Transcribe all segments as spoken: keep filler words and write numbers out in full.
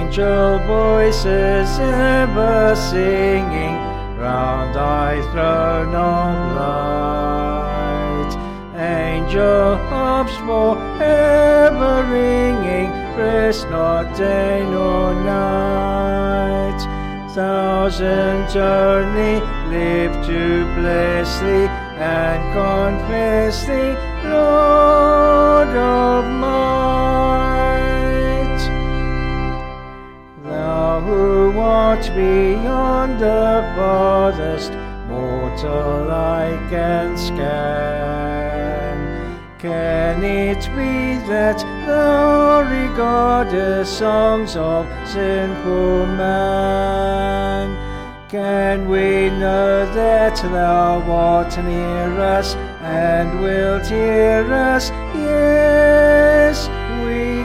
angel voices ever singing round thy throne of light. Angel harps forever ringing, rest not day nor night. Thousands only live to bless thee and confess thee, Lord of might. Thou who art beyond the farthest mortal eye can scan, can it be that thou regardest songs of sinful man? Can we know that thou art near us and wilt hear us? Yes, we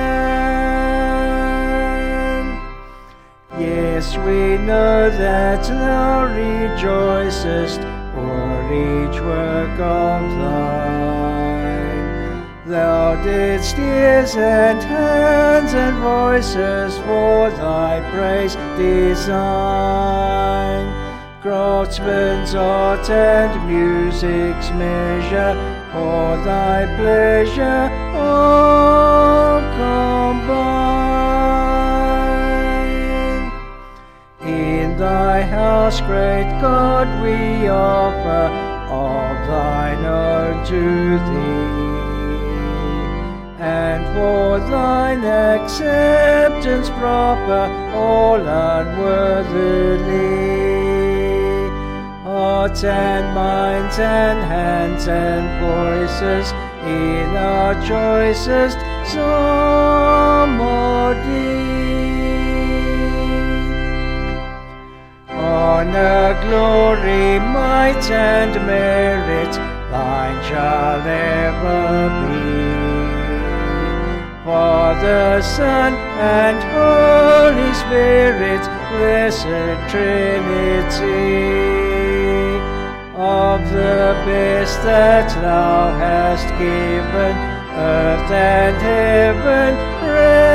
can. Yes, we know that thou rejoicest o'er each work of thine. Thou didst ears and hands and voices for thy praise design. Craftsman's art and music's measure for thy pleasure all combine. In thy house, great God, we offer of thine own to thee, and for thine acceptance proper all unworthily. Hearts and minds and hands and voices in our choicest psalmody. Honor, glory, might and merit thine shall ever be. Father, Son, and Holy Spirit, blessed Trinity. Of the best that thou hast given, earth and heaven